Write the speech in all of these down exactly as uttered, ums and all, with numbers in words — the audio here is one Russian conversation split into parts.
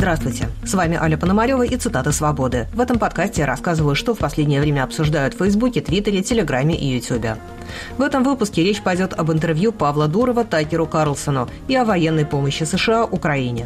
Здравствуйте, с вами Аля Пономарева и «Цитаты свободы». В этом подкасте я рассказываю, что в последнее время обсуждают в Фейсбуке, Твиттере, Телеграме и Ютубе. В этом выпуске речь пойдет об интервью Павла Дурова Такеру Карлсону и о военной помощи США Украине.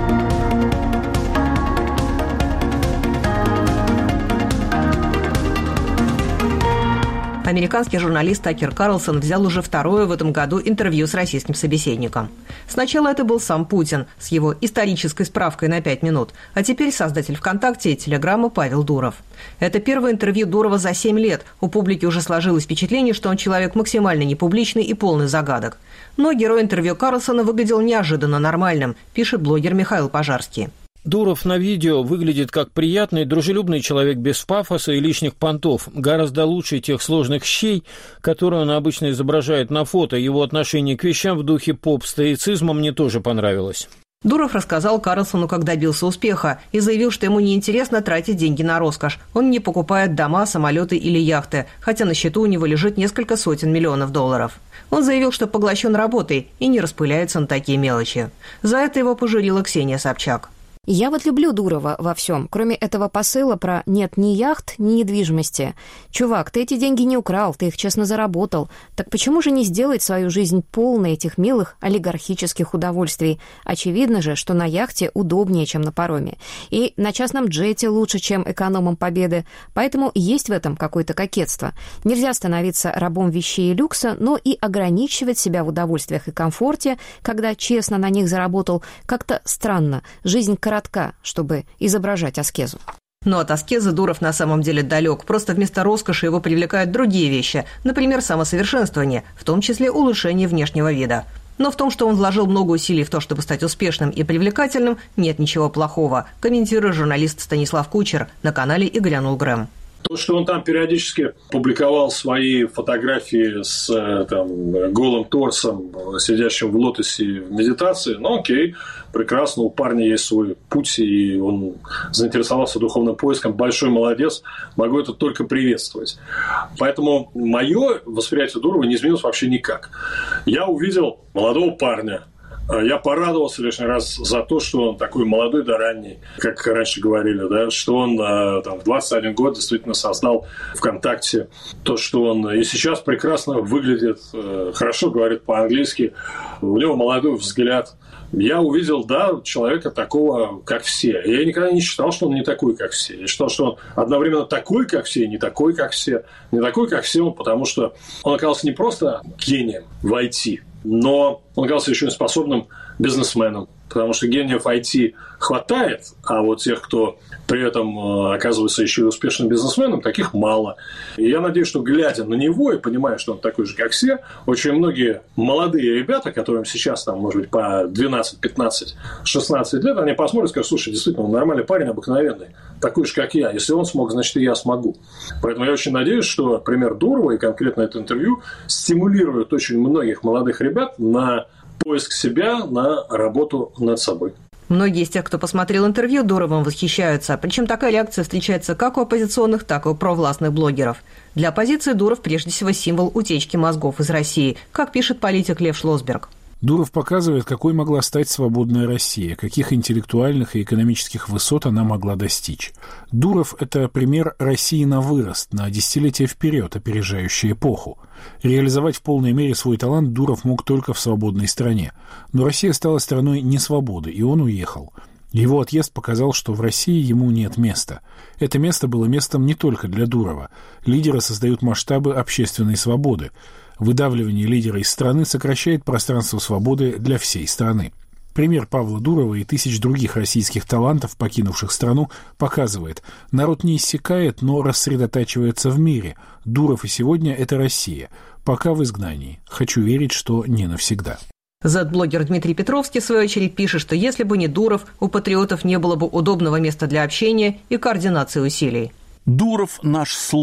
Американский журналист Такер Карлсон взял уже второе в этом году интервью с российским собеседником. Сначала это был сам Путин с его исторической справкой на пять минут, а теперь создатель ВКонтакте и Телеграма Павел Дуров. Это первое интервью Дурова за семь лет. У публики уже сложилось впечатление, что он человек максимально непубличный и полный загадок. Но герой интервью Карлсона выглядел неожиданно нормальным, пишет блогер Михаил Пожарский. Дуров на видео выглядит как приятный, дружелюбный человек без пафоса и лишних понтов, гораздо лучше тех сложных щей, которые он обычно изображает на фото. Его отношение к вещам в духе поп-стоицизма мне тоже понравилось. Дуров рассказал Карлсону, как добился успеха, и заявил, что ему неинтересно тратить деньги на роскошь. Он не покупает дома, самолеты или яхты, хотя на счету у него лежит несколько сотен миллионов долларов. Он заявил, что поглощен работой и не распыляется на такие мелочи. За это его пожурила Ксения Собчак. Я вот люблю Дурова во всем, кроме этого посыла про «нет ни яхт, ни недвижимости». Чувак, ты эти деньги не украл, ты их честно заработал. Так почему же не сделать свою жизнь полной этих милых олигархических удовольствий? Очевидно же, что на яхте удобнее, чем на пароме. И на частном джете лучше, чем экономом Победы. Поэтому есть в этом какое-то кокетство. Нельзя становиться рабом вещей и люкса, но и ограничивать себя в удовольствиях и комфорте, когда честно на них заработал, как-то странно. Жизнь коротка, чтобы изображать аскезу. Но от аскезы Дуров на самом деле далек. Просто вместо роскоши его привлекают другие вещи. Например, самосовершенствование, в том числе улучшение внешнего вида. Но в том, что он вложил много усилий в то, чтобы стать успешным и привлекательным, нет ничего плохого, комментирует журналист Станислав Кучер на канале «И глянул Грэм». То, что он там периодически публиковал свои фотографии с там, голым торсом, сидящим в лотосе в медитации, ну окей, прекрасно, у парня есть свой путь, и он заинтересовался духовным поиском, большой молодец, могу это только приветствовать. Поэтому мое восприятие Дурова не изменилось вообще никак. Я увидел молодого парня. Я порадовался лишний раз за то, что он такой молодой да ранний, как раньше говорили, да, что он там, в двадцать один год действительно создал ВКонтакте, то, что он и сейчас прекрасно выглядит, хорошо говорит по-английски, у него молодой взгляд. Я увидел, да, человека такого, как все. Я никогда не считал, что он не такой, как все. Я считал, что он одновременно такой, как все, и не такой, как все. Не такой, как все, потому что он оказался не просто гением в ай ти, но он оказался еще и способным бизнесменом, потому что гениев ай ти хватает, а вот тех, кто при этом оказывается еще и успешным бизнесменом, таких мало. И я надеюсь, что глядя на него и понимая, что он такой же, как все, очень многие молодые ребята, которым сейчас, там, может быть, по двенадцать, пятнадцать, шестнадцать лет, они посмотрят и скажут: слушай, действительно, он нормальный парень, обыкновенный, такой же, как я. Если он смог, значит, и я смогу. Поэтому я очень надеюсь, что пример Дурова и конкретно это интервью стимулирует очень многих молодых ребят на поиск себя, на работу над собой. Многие из тех, кто посмотрел интервью, Дуровым восхищаются. Причем такая реакция встречается как у оппозиционных, так и у провластных блогеров. Для оппозиции Дуров прежде всего символ утечки мозгов из России, как пишет политик Лев Шлосберг. Дуров показывает, какой могла стать свободная Россия, каких интеллектуальных и экономических высот она могла достичь. Дуров – это пример России на вырост, на десятилетия вперед, опережающий эпоху. Реализовать в полной мере свой талант Дуров мог только в свободной стране. Но Россия стала страной несвободы, и он уехал. Его отъезд показал, что в России ему нет места. Это место было местом не только для Дурова. Лидеры создают масштабы общественной свободы. Выдавливание лидера из страны сокращает пространство свободы для всей страны. Пример Павла Дурова и тысяч других российских талантов, покинувших страну, показывает: народ не иссякает, но рассредотачивается в мире. Дуров и сегодня – это Россия. Пока в изгнании. Хочу верить, что не навсегда. Зет-блогер Дмитрий Петровский, в свою очередь, пишет, что если бы не Дуров, у патриотов не было бы удобного места для общения и координации усилий. Дуров – наш слон.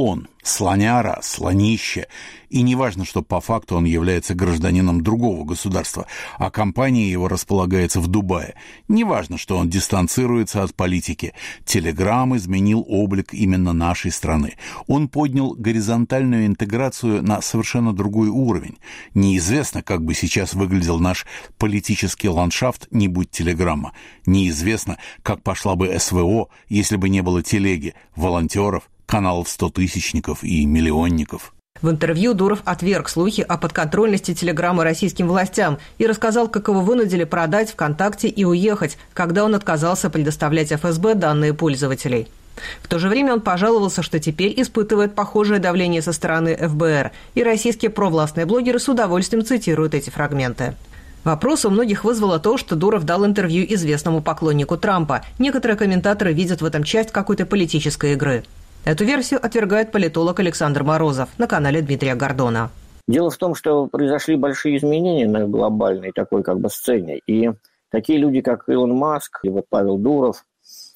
Слоняра, слонище. И не важно, что по факту он является гражданином другого государства, а компания его располагается в Дубае. Не важно, что он дистанцируется от политики. Telegram изменил облик именно нашей страны. Он поднял горизонтальную интеграцию на совершенно другой уровень. Неизвестно, как бы сейчас выглядел наш политический ландшафт, не будь Телеграма. Неизвестно, как пошла бы СВО, если бы не было телеги, волонтеров, каналов стотысячников и миллионников. В интервью Дуров отверг слухи о подконтрольности Телеграма российским властям и рассказал, как его вынудили продать ВКонтакте и уехать, когда он отказался предоставлять эф эс бэ данные пользователей. В то же время он пожаловался, что теперь испытывает похожее давление со стороны эф бэ эр, и российские провластные блогеры с удовольствием цитируют эти фрагменты. Вопрос у многих вызвало то, что Дуров дал интервью известному поклоннику Трампа. Некоторые комментаторы видят в этом часть какой-то политической игры. Эту версию отвергает политолог Александр Морозов на канале Дмитрия Гордона. Дело в том, что произошли большие изменения на глобальной такой как бы сцене. И такие люди, как Илон Маск и вот Павел Дуров,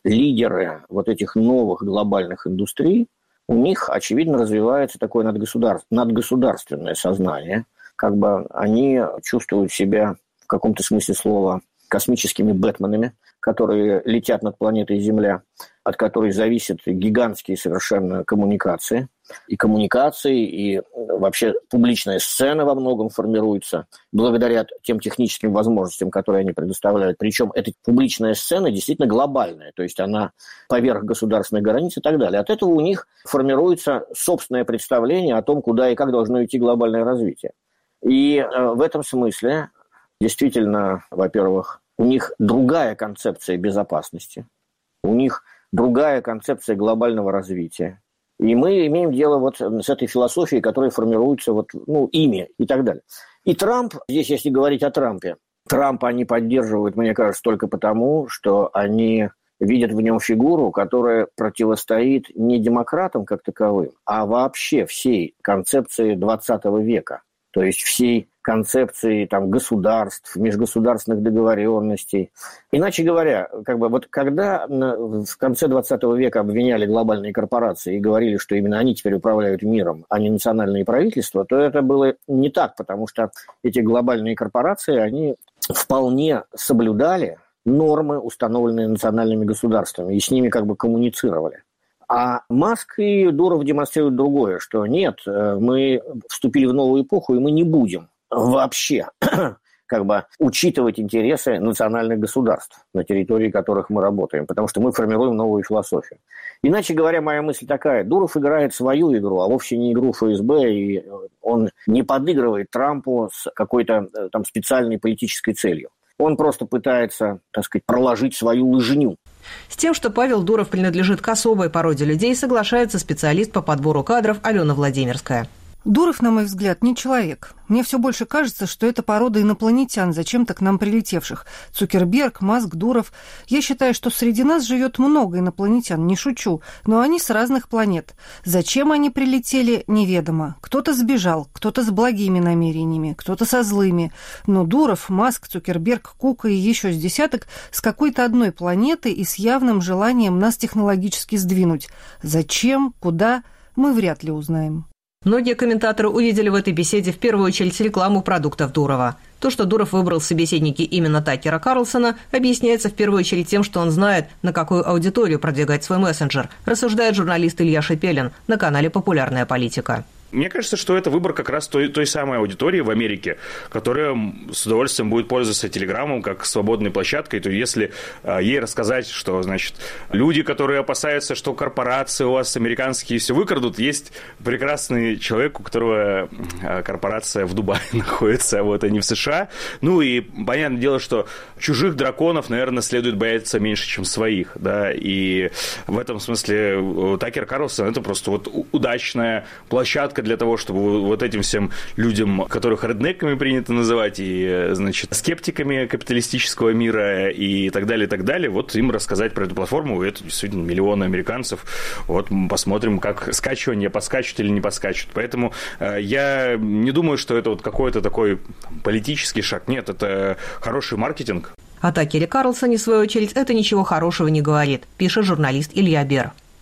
лидеры вот этих новых глобальных индустрий, у них, очевидно, развивается такое надгосудар... надгосударственное сознание. Как бы они чувствуют себя в каком-то смысле слова космическими бэтменами, которые летят над планетой Земля, от которой зависят гигантские совершенно коммуникации. И коммуникации, и вообще публичная сцена во многом формируется благодаря тем техническим возможностям, которые они предоставляют. Причем эта публичная сцена действительно глобальная, то есть она поверх государственной границы и так далее. От этого у них формируется собственное представление о том, куда и как должно идти глобальное развитие. И э, в этом смысле действительно, во-первых, у них другая концепция безопасности, у них другая концепция глобального развития. И мы имеем дело вот с этой философией, которая формируется вот, ну, ими и так далее. И Трамп, здесь если говорить о Трампе, Трампа они поддерживают, мне кажется, только потому, что они видят в нем фигуру, которая противостоит не демократам как таковым, а вообще всей концепции двадцатого века. То есть всей концепции там, государств, межгосударственных договоренностей. Иначе говоря, как бы, вот когда в конце двадцатого века обвиняли глобальные корпорации и говорили, что именно они теперь управляют миром, а не национальные правительства, то это было не так, потому что эти глобальные корпорации, они вполне соблюдали нормы, установленные национальными государствами, и с ними как бы коммуницировали. А Маск и Дуров демонстрируют другое, что нет, мы вступили в новую эпоху, и мы не будем вообще как бы учитывать интересы национальных государств, на территории которых мы работаем, потому что мы формируем новую философию. Иначе говоря, моя мысль такая: Дуров играет свою игру, а вовсе не игру эф эс бэ, и он не подыгрывает Трампу с какой-то там специальной политической целью. Он просто пытается, так сказать, проложить свою лыжню. С тем, что Павел Дуров принадлежит к особой породе людей, соглашается специалист по подбору кадров Алена Владимирская. Дуров, на мой взгляд, не человек. Мне все больше кажется, что это порода инопланетян, зачем-то к нам прилетевших. Цукерберг, Маск, Дуров. Я считаю, что среди нас живет много инопланетян, не шучу, но они с разных планет. Зачем они прилетели, неведомо. Кто-то сбежал, кто-то с благими намерениями, кто-то со злыми. Но Дуров, Маск, Цукерберг, Кука и еще с десяток с какой-то одной планеты и с явным желанием нас технологически сдвинуть. Зачем, куда, мы вряд ли узнаем. Многие комментаторы увидели в этой беседе в первую очередь рекламу продуктов Дурова. То, что Дуров выбрал в собеседнике именно Такера Карлсона, объясняется в первую очередь тем, что он знает, на какую аудиторию продвигать свой мессенджер, рассуждает журналист Илья Шепелин на канале «Популярная политика». Мне кажется, что это выбор как раз той, той самой аудитории в Америке, которая с удовольствием будет пользоваться Телеграмом как свободной площадкой. То есть, если ей рассказать, что, значит, люди, которые опасаются, что корпорации у вас американские все выкрадут, есть прекрасный человек, у которого корпорация в Дубае находится, вот, а не в США. Ну и понятное дело, что чужих драконов, наверное, следует бояться меньше, чем своих, да, и в этом смысле Такер Карлсон – это просто вот удачная площадка для того, чтобы вот этим всем людям, которых реднеками принято называть, и, значит, скептиками капиталистического мира и так далее, и так далее, вот им рассказать про эту платформу. Это действительно миллионы американцев. Вот посмотрим, как скачивание подскачут или не подскачут. Поэтому э, я не думаю, что это вот какой-то такой политический шаг. Нет, это хороший маркетинг. О Такере Карлсоне, в свою очередь, это ничего хорошего не говорит, пишет журналист Илья Бер.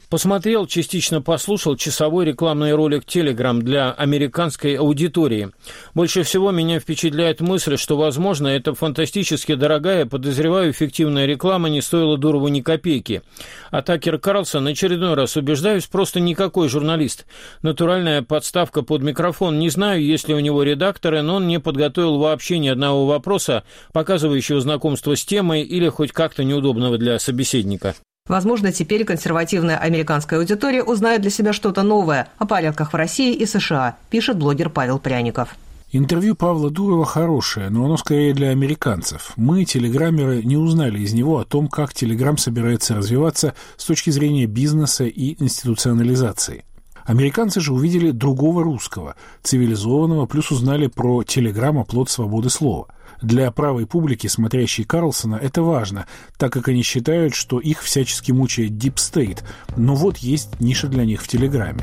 Посмотрел, частично послушал часовой рекламный ролик Telegram для американской аудитории. Больше всего меня впечатляет мысль, что, возможно, эта фантастически дорогая, подозреваю, эффективная реклама не стоила Дурову ни копейки. А Такер Карлсон, очередной раз убеждаюсь, просто никакой журналист. Натуральная подставка под микрофон. Не знаю, есть ли у него редакторы, но он не подготовил вообще ни одного вопроса, показывающего знакомство с темой или хоть как-то неудобного для собеседника. Возможно, теперь консервативная американская аудитория узнает для себя что-то новое о порядках в России и США, пишет блогер Павел Пряников. Интервью Павла Дурова хорошее, но оно скорее для американцев. Мы, телеграммеры, не узнали из него о том, как Телеграм собирается развиваться с точки зрения бизнеса и институционализации. Американцы же увидели другого русского, цивилизованного, плюс узнали про Телеграм, оплот свободы слова. Для правой публики, смотрящей Карлсона, это важно, так как они считают, что их всячески мучает Deep State, но вот есть ниша для них в Телеграме.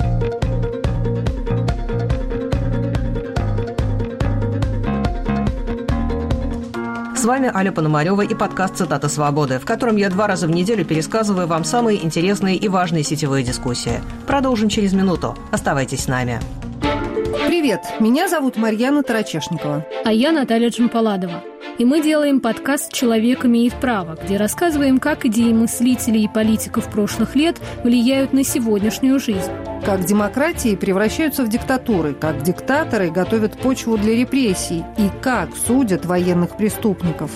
С вами Аля Пономарева и подкаст «Цитата свободы», в котором я два раза в неделю пересказываю вам самые интересные и важные сетевые дискуссии. Продолжим через минуту. Оставайтесь с нами. Привет, меня зовут Марьяна Тарачешникова. А я Наталья Джампаладова. И мы делаем подкаст «Человек имеет право», где рассказываем, как идеи мыслителей и политиков прошлых лет влияют на сегодняшнюю жизнь. Как демократии превращаются в диктатуры, как диктаторы готовят почву для репрессий и как судят военных преступников.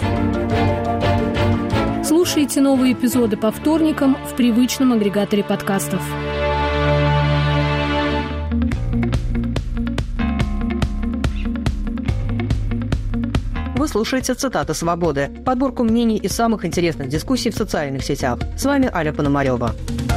Слушайте новые эпизоды по вторникам в привычном агрегаторе подкастов. Вы слушаете «Цитаты свободы», подборку мнений и самых интересных дискуссий в социальных сетях. С вами Аля Пономарева.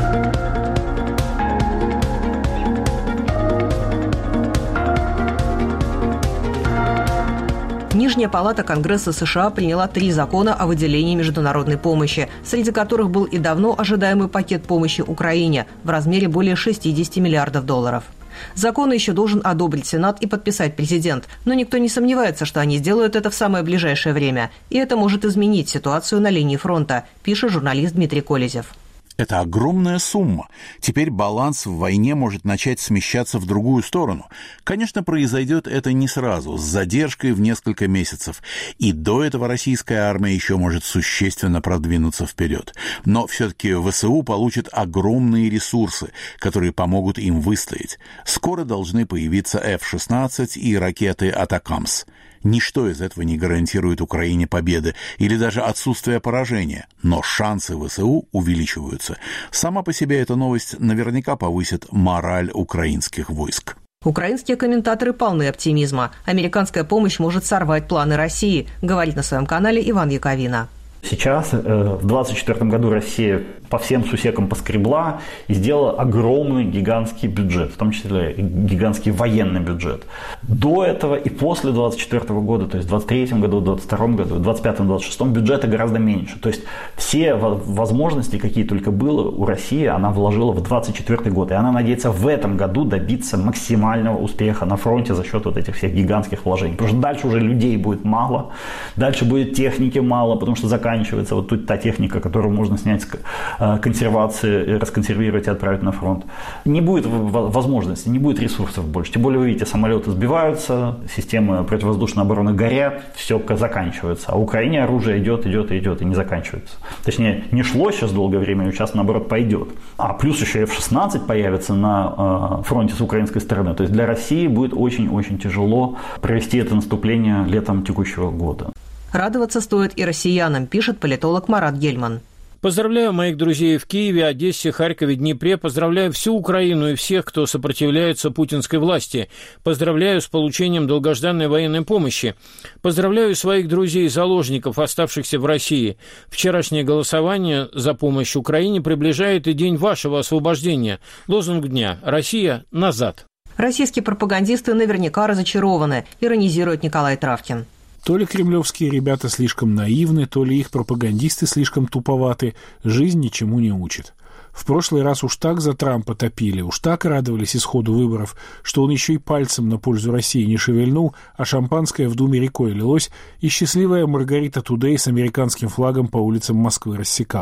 Нижняя палата Конгресса США приняла три закона о выделении международной помощи, среди которых был и давно ожидаемый пакет помощи Украине в размере более шестьдесят миллиардов долларов. Законы еще должен одобрить Сенат и подписать президент, но никто не сомневается, что они сделают это в самое ближайшее время, и это может изменить ситуацию на линии фронта, пишет журналист Дмитрий Колезев. Это огромная сумма. Теперь баланс в войне может начать смещаться в другую сторону. Конечно, произойдет это не сразу, с задержкой в несколько месяцев. И до этого российская армия еще может существенно продвинуться вперед. Но все-таки ВСУ получат огромные ресурсы, которые помогут им выстоять. Скоро должны появиться эф шестнадцать и ракеты «Атакамс». Ничто из этого не гарантирует Украине победы или даже отсутствие поражения, но шансы ВСУ увеличиваются. Сама по себе эта новость наверняка повысит мораль украинских войск. Украинские комментаторы полны оптимизма. Американская помощь может сорвать планы России, говорит на своем канале Иван Яковина. Сейчас, в двадцать четвёртом году, Россия по всем сусекам поскребла и сделала огромный гигантский бюджет, в том числе гигантский военный бюджет. До этого и после двадцать четвёртого года, то есть в двадцать третьем году, в двадцать втором году, в двадцать пятом - двадцать шестом бюджета гораздо меньше. То есть все возможности, какие только было у России, она вложила в двадцать четвёртый год. И она надеется в этом году добиться максимального успеха на фронте за счет вот этих всех гигантских вложений. Потому что дальше уже людей будет мало, дальше будет техники мало, потому что заканчивается заканчивается вот тут та техника, которую можно снять с консервации, расконсервировать и отправить на фронт. Не будет возможности, не будет ресурсов больше. Тем более, вы видите, самолеты сбиваются, системы противовоздушной обороны горят, все заканчивается. А в Украине оружие идет, идет и идет, и не заканчивается. Точнее, не шло сейчас долгое время, и сейчас, наоборот, пойдет. А плюс еще эф шестнадцать появится на фронте с украинской стороны. То есть для России будет очень-очень тяжело провести это наступление летом текущего года. Радоваться стоит и россиянам, пишет политолог Марат Гельман. Поздравляю моих друзей в Киеве, Одессе, Харькове, Днепре. Поздравляю всю Украину и всех, кто сопротивляется путинской власти. Поздравляю с получением долгожданной военной помощи. Поздравляю своих друзей-заложников, оставшихся в России. Вчерашнее голосование за помощь Украине приближает и день вашего освобождения. Лозунг дня «Россия назад». Российские пропагандисты наверняка разочарованы, иронизирует Николай Травкин. То ли кремлевские ребята слишком наивны, то ли их пропагандисты слишком туповаты. Жизнь ничему не учит. В прошлый раз уж так за Трампа топили, уж так радовались исходу выборов, что он еще и пальцем на пользу России не шевельнул, а шампанское в Думе рекой лилось, и счастливая Маргарита Тудей с американским флагом по улицам Москвы рассекала.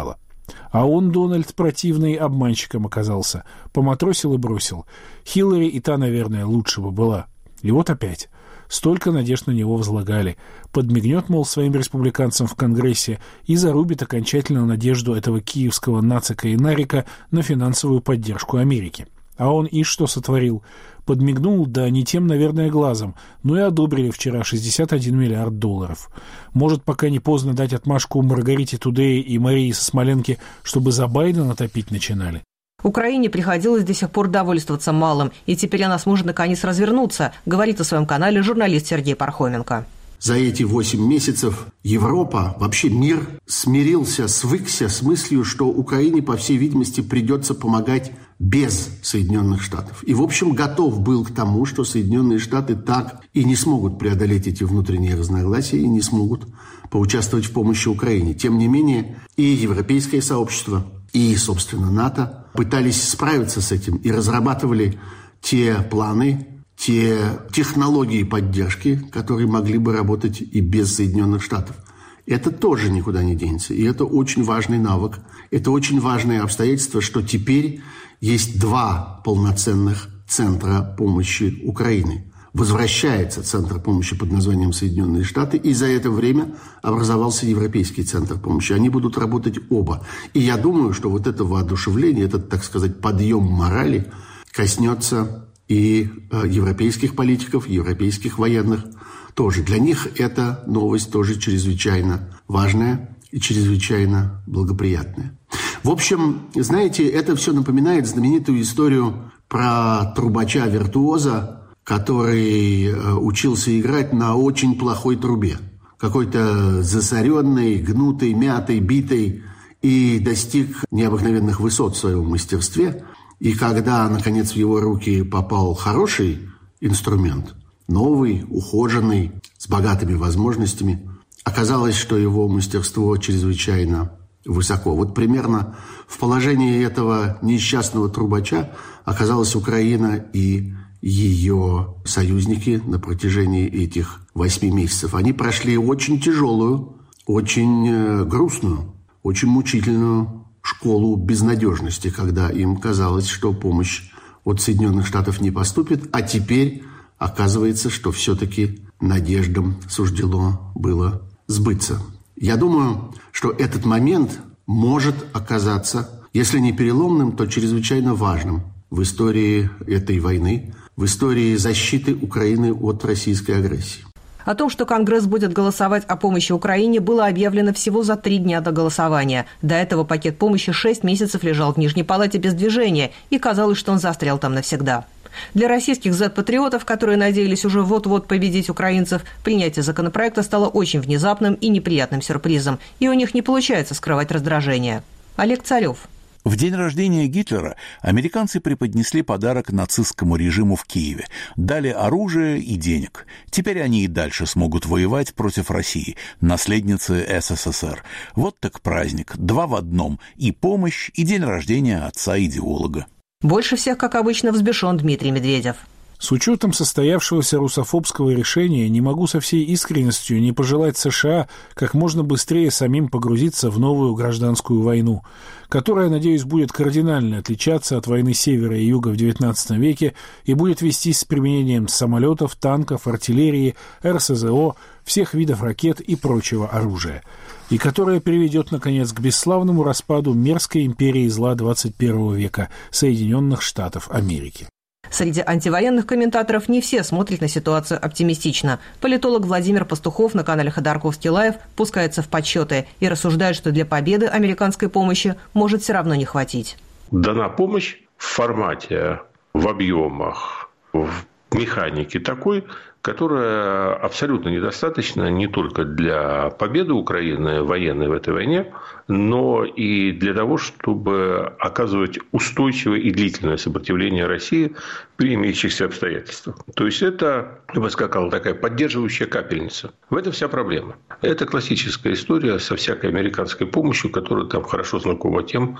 А он, Дональд, противный, обманщиком оказался. Поматросил и бросил. Хиллари и та, наверное, лучше бы была. И вот опять. Столько надежд на него возлагали. Подмигнет, мол, своим республиканцам в Конгрессе и зарубит окончательно надежду этого киевского нацика и нарика на финансовую поддержку Америки. А он и что сотворил? Подмигнул, да не тем, наверное, глазом. Ну и одобрили вчера шестьдесят один миллиард долларов. Может, пока не поздно дать отмашку Маргарите Тудей и Марии со Смоленки, чтобы за Байдена топить начинали? Украине приходилось до сих пор довольствоваться малым, и теперь она сможет наконец развернуться, говорит о своем канале журналист Сергей Пархоменко. За эти восемь месяцев Европа, вообще мир, смирился, свыкся с мыслью, что Украине, по всей видимости, придется помогать без Соединенных Штатов. И, в общем, готов был к тому, что Соединенные Штаты так и не смогут преодолеть эти внутренние разногласия и не смогут поучаствовать в помощи Украине. Тем не менее, и европейское сообщество, и, собственно, НАТО пытались справиться с этим и разрабатывали те планы, те технологии поддержки, которые могли бы работать и без Соединенных Штатов. Это тоже никуда не денется. И это очень важный навык. Это очень важное обстоятельство, что теперь есть два полноценных центра помощи Украине. Возвращается центр помощи под названием Соединенные Штаты, и за это время образовался Европейский центр помощи. Они будут работать оба. И я думаю, что вот это воодушевление, этот, так сказать, подъем морали коснется и европейских политиков, европейских военных тоже. Для них эта новость тоже чрезвычайно важная и чрезвычайно благоприятная. В общем, знаете, это все напоминает знаменитую историю про трубача-виртуоза, который учился играть на очень плохой трубе. Какой-то засоренный, гнутый, мятый, битый, и достиг необыкновенных высот в своем мастерстве. И когда, наконец, в его руки попал хороший инструмент, новый, ухоженный, с богатыми возможностями, оказалось, что его мастерство чрезвычайно высоко. Вот примерно в положении этого несчастного трубача оказалась Украина и ее союзники на протяжении этих восьми месяцев. Они прошли очень тяжелую, очень грустную, очень мучительную школу безнадежности, когда им казалось, что помощь от Соединенных Штатов не поступит, а теперь оказывается, что все-таки надеждам суждено было сбыться. Я думаю, что этот момент может оказаться, если не переломным, то чрезвычайно важным в истории этой войны, в истории защиты Украины от российской агрессии. О том, что Конгресс будет голосовать о помощи Украине, было объявлено всего за три дня до голосования. До этого пакет помощи шесть месяцев лежал в Нижней Палате без движения, и казалось, что он застрял там навсегда. Для российских зет-патриотов, которые надеялись уже вот-вот победить украинцев, принятие законопроекта стало очень внезапным и неприятным сюрпризом, и у них не получается скрывать раздражение. Олег Царев. В день рождения Гитлера американцы преподнесли подарок нацистскому режиму в Киеве. Дали оружие и денег. Теперь они и дальше смогут воевать против России, наследницы эс эс эс эр. Вот так праздник. Два в одном. И помощь, и день рождения отца-идеолога. Больше всех, как обычно, взбешен Дмитрий Медведев. С учетом состоявшегося русофобского решения не могу со всей искренностью не пожелать США как можно быстрее самим погрузиться в новую гражданскую войну, которая, надеюсь, будет кардинально отличаться от войны севера и юга в девятнадцатом веке и будет вестись с применением самолетов, танков, артиллерии, эр эс зэ о, всех видов ракет и прочего оружия, и которая приведет, наконец, к бесславному распаду мерзкой империи зла двадцать первого века Соединенных Штатов Америки. Среди антивоенных комментаторов не все смотрят на ситуацию оптимистично. Политолог Владимир Пастухов на канале Ходорковский Лайв пускается в подсчеты и рассуждает, что для победы американской помощи может все равно не хватить. Дана помощь в формате, в объемах, в механике такой, которая абсолютно недостаточна не только для победы Украины военной в этой войне, но и для того, чтобы оказывать устойчивое и длительное сопротивление России при имеющихся обстоятельствах. То есть это, я бы сказал, такая поддерживающая капельница. В этом вся проблема. Это классическая история со всякой американской помощью, которая там хорошо знакома тем,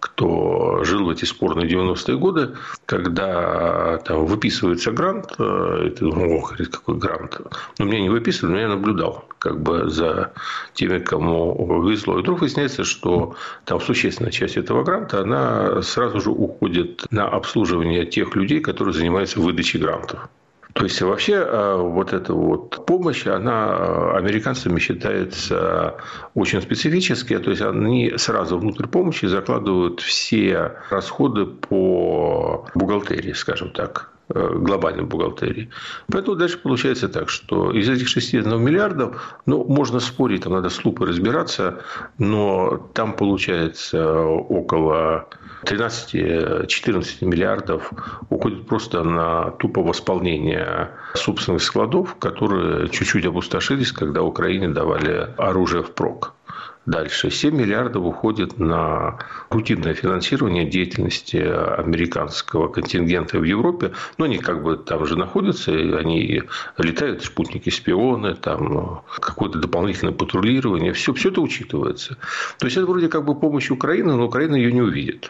кто жил в эти спорные девяностые годы, когда там выписывается грант, это, о, такой грант. Но мне не выписывали, но я наблюдал как бы за теми, кому повезло. И вдруг выясняется, что там существенная часть этого гранта, она сразу же уходит на обслуживание тех людей, которые занимаются выдачей грантов. То есть, вообще, вот эта вот помощь, она американцами считается очень специфической. То есть, они сразу внутрь помощи закладывают все расходы по бухгалтерии, скажем так, глобальной бухгалтерии. Поэтому дальше получается так, что из этих шестидесяти миллиардов, ну, можно спорить, там надо с лупой разбираться, но там получается около тринадцать-четырнадцать миллиардов уходит просто на тупо восполнение собственных складов, которые чуть-чуть опустошились, когда Украине давали оружие впрок. Дальше семь миллиардов уходит на рутинное финансирование деятельности американского контингента в Европе. Но они как бы там же находятся, они летают, спутники-шпионы, там какое-то дополнительное патрулирование. Все, все это учитывается. То есть, это вроде как бы помощь Украины, но Украина ее не увидит.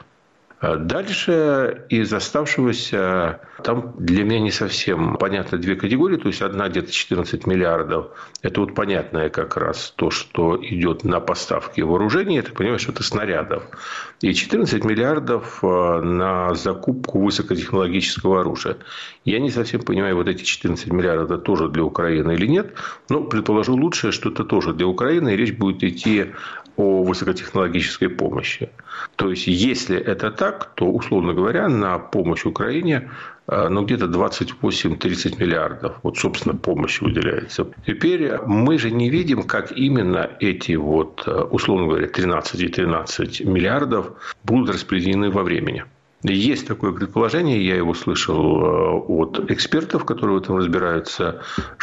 Дальше из оставшегося там для меня не совсем понятны две категории. То есть, одна где-то четырнадцать миллиардов. Это вот понятное как раз то, что идет на поставки вооружений. Это, понимаешь, это снарядов. И четырнадцать миллиардов на закупку высокотехнологического оружия. Я не совсем понимаю, вот эти четырнадцать миллиардов это тоже для Украины или нет. Но предположу лучшее, что это тоже для Украины. И речь будет идти о высокотехнологической помощи. То есть, если это так, то, условно говоря, на помощь Украине ну, где-то двадцать восемь-тридцать миллиардов. Вот, собственно, помощи выделяется. Теперь мы же не видим, как именно эти, вот, условно говоря, тринадцать-тринадцать миллиардов будут распределены во времени. Есть такое предположение, я его слышал от экспертов, которые в этом разбираются,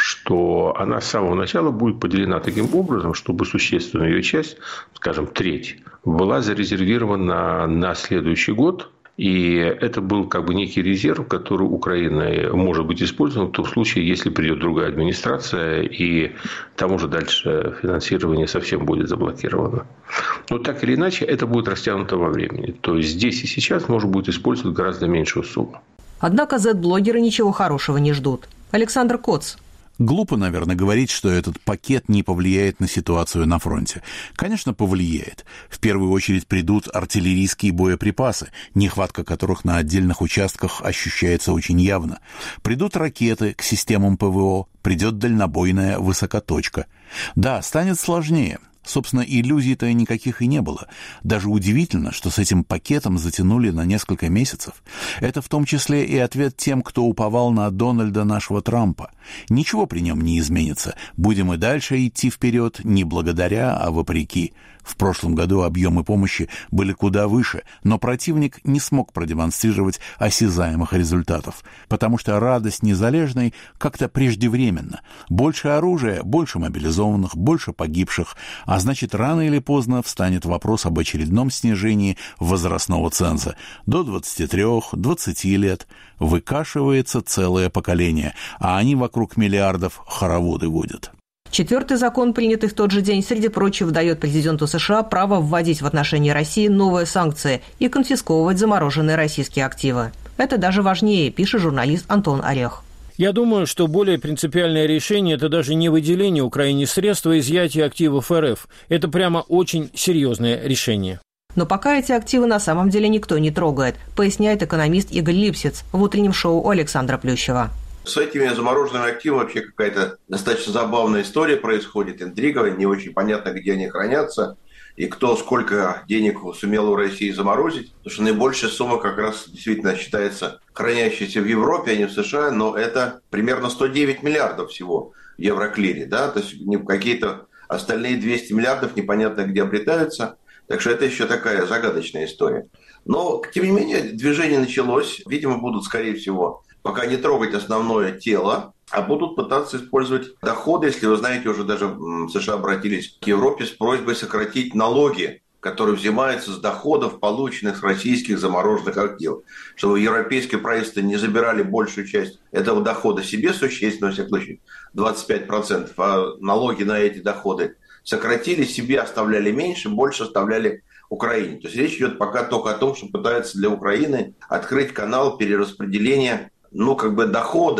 что она с самого начала будет поделена таким образом, чтобы существенная ее часть, скажем, треть, была зарезервирована на следующий год. И это был как бы некий резерв, который Украиной может быть использован в том случае, если придет другая администрация, и там уже дальше финансирование совсем будет заблокировано. Но так или иначе, это будет растянуто во времени. То есть, здесь и сейчас можно будет использовать гораздо меньшую сумму. Однако зет-блогеры ничего хорошего не ждут. Александр Коц. Глупо, наверное, говорить, что этот пакет не повлияет на ситуацию на фронте. Конечно, повлияет. В первую очередь придут артиллерийские боеприпасы, нехватка которых на отдельных участках ощущается очень явно. Придут ракеты к системам ПВО, придет дальнобойная высокоточка. Да, станет сложнее. Собственно, иллюзий-то никаких и не было. Даже удивительно, что с этим пакетом затянули на несколько месяцев. Это в том числе и ответ тем, кто уповал на Дональда нашего Трампа. Ничего при нем не изменится. Будем и дальше идти вперед не благодаря, а вопреки. В прошлом году объемы помощи были куда выше, но противник не смог продемонстрировать осязаемых результатов, потому что радость незалежной как-то преждевременна. Больше оружия, больше мобилизованных, больше погибших, а значит, рано или поздно встанет вопрос об очередном снижении возрастного ценза до двадцати трёх - двадцати лет. Выкашивается целое поколение, а они вокруг миллиардов хороводы водят. Четвертый закон, принятый в тот же день, среди прочего, дает президенту США право вводить в отношении России новые санкции и конфисковывать замороженные российские активы. Это даже важнее, пишет журналист Антон Орех. Я думаю, что более принципиальное решение – это даже не выделение Украине средств, а изъятие активов РФ. Это прямо очень серьезное решение. Но пока эти активы на самом деле никто не трогает, поясняет экономист Игорь Липсиц в утреннем шоу у Александра Плющева. С этими замороженными активами вообще какая-то достаточно забавная история происходит, интрига, не очень понятно, где они хранятся и кто сколько денег сумел у России заморозить. Потому что наибольшая сумма как раз действительно считается хранящейся в Европе, а не в США, но это примерно сто девять миллиардов всего в Евроклире, да, то есть какие-то остальные двести миллиардов непонятно где обретаются. Так что это еще такая загадочная история. Но, тем не менее, движение началось. Видимо, будут, скорее всего, пока не трогать основное тело, а будут пытаться использовать доходы. Если вы знаете, уже даже в США обратились к Европе с просьбой сократить налоги, которые взимаются с доходов, полученных с российских замороженных активов. Чтобы европейские правительства не забирали большую часть этого дохода себе существенно, во всяком случае, двадцать пять процентов, а налоги на эти доходы сократили, себе оставляли меньше, больше оставляли Украине. То есть речь идет пока только о том, что пытаются для Украины открыть канал перераспределения, ну, как бы дохода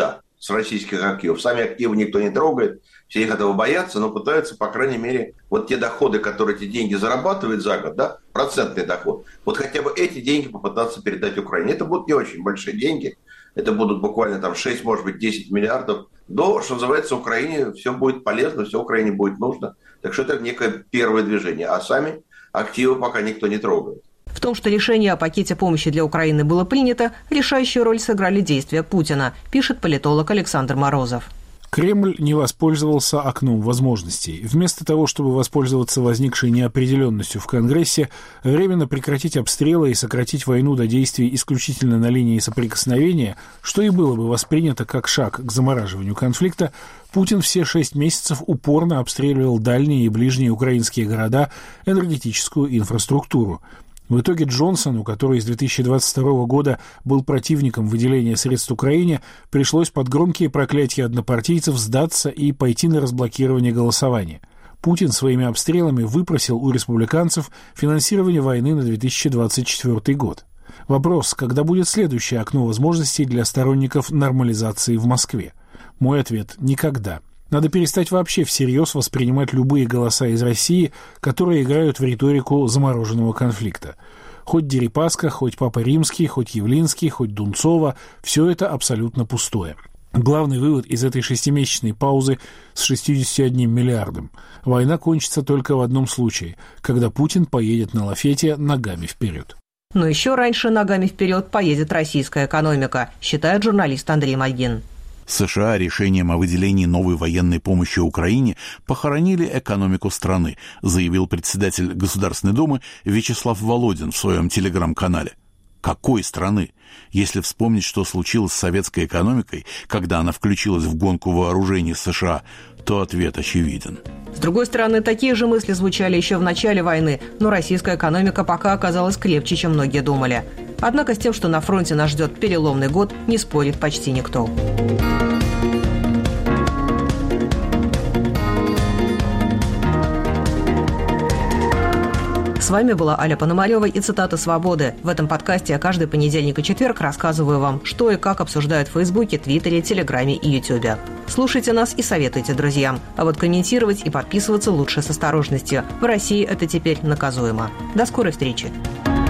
с российских активов. Сами активы никто не трогает, все их этого боятся, но пытаются, по крайней мере, вот те доходы, которые эти деньги зарабатывают за год, да, процентный доход, вот хотя бы эти деньги попытаться передать Украине. Это будут не очень большие деньги, это будут буквально там шесть, может быть, десять миллиардов. Но, что называется, Украине все будет полезно, все Украине будет нужно. Так что это некое первое движение. А сами активы пока никто не трогает. В том, что решение о пакете помощи для Украины было принято, решающую роль сыграли действия Путина, пишет политолог Александр Морозов. Кремль не воспользовался окном возможностей. Вместо того, чтобы воспользоваться возникшей неопределенностью в Конгрессе, временно прекратить обстрелы и сократить войну до действий исключительно на линии соприкосновения, что и было бы воспринято как шаг к замораживанию конфликта, Путин все шесть месяцев упорно обстреливал дальние и ближние украинские города, энергетическую инфраструктуру. В итоге Джонсону, который с две тысячи двадцать второго года был противником выделения средств Украине, пришлось под громкие проклятия однопартийцев сдаться и пойти на разблокирование голосования. Путин своими обстрелами выпросил у республиканцев финансирование войны на две тысячи двадцать четвёртый год. Вопрос, когда будет следующее окно возможностей для сторонников нормализации в Москве? Мой ответ – никогда. Надо перестать вообще всерьез воспринимать любые голоса из России, которые играют в риторику замороженного конфликта. Хоть Дерипаска, хоть Папа Римский, хоть Явлинский, хоть Дунцова – все это абсолютно пустое. Главный вывод из этой шестимесячной паузы с шестьюдесятью одним миллиардом. Война кончится только в одном случае, когда Путин поедет на лафете ногами вперед. Но еще раньше ногами вперед поедет российская экономика, считает журналист Андрей Мальгин. США решением о выделении новой военной помощи Украине похоронили экономику страны, заявил председатель Государственной Думы Вячеслав Володин в своем телеграм-канале. Какой страны? Если вспомнить, что случилось с советской экономикой, когда она включилась в гонку вооружений США, то ответ очевиден. С другой стороны, такие же мысли звучали еще в начале войны, но российская экономика пока оказалась крепче, чем многие думали. Однако с тем, что на фронте нас ждет переломный год, не спорит почти никто. С вами была Аля Пономарева и цитата «Свободы». В этом подкасте я каждый понедельник и четверг рассказываю вам, что и как обсуждают в Фейсбуке, Твиттере, Телеграме и Ютубе. Слушайте нас и советуйте друзьям. А вот комментировать и подписываться лучше с осторожностью. В России это теперь наказуемо. До скорой встречи.